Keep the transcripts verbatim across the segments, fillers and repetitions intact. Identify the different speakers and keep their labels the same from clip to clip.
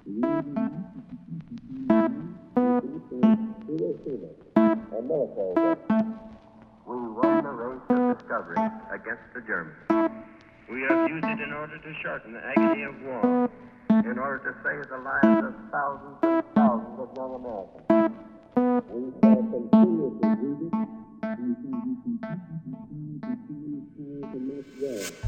Speaker 1: A military weapon. We won the race of discovery against the Germans.
Speaker 2: We have used it in order to shorten the agony of war,
Speaker 1: in order to save the lives of thousands and thousands of young Americans. We shall continue to do this until we continue to continue to make war.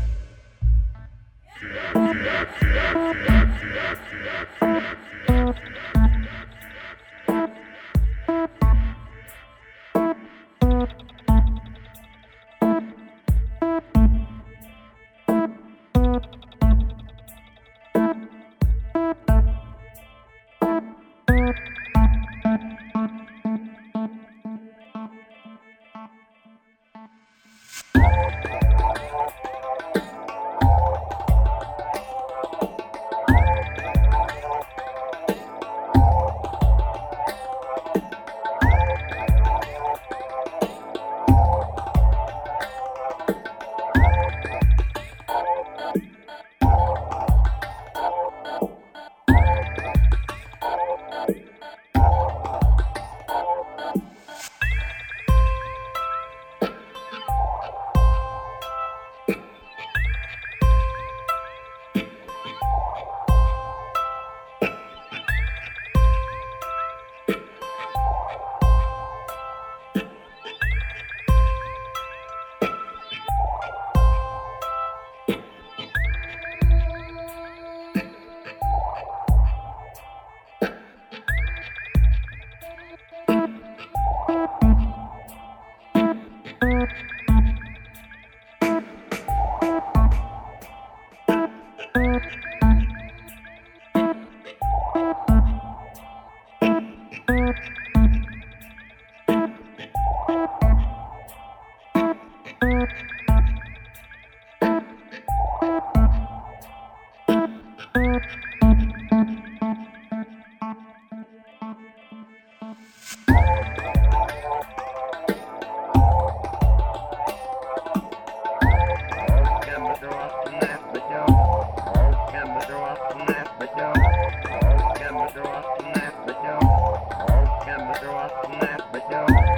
Speaker 2: All can but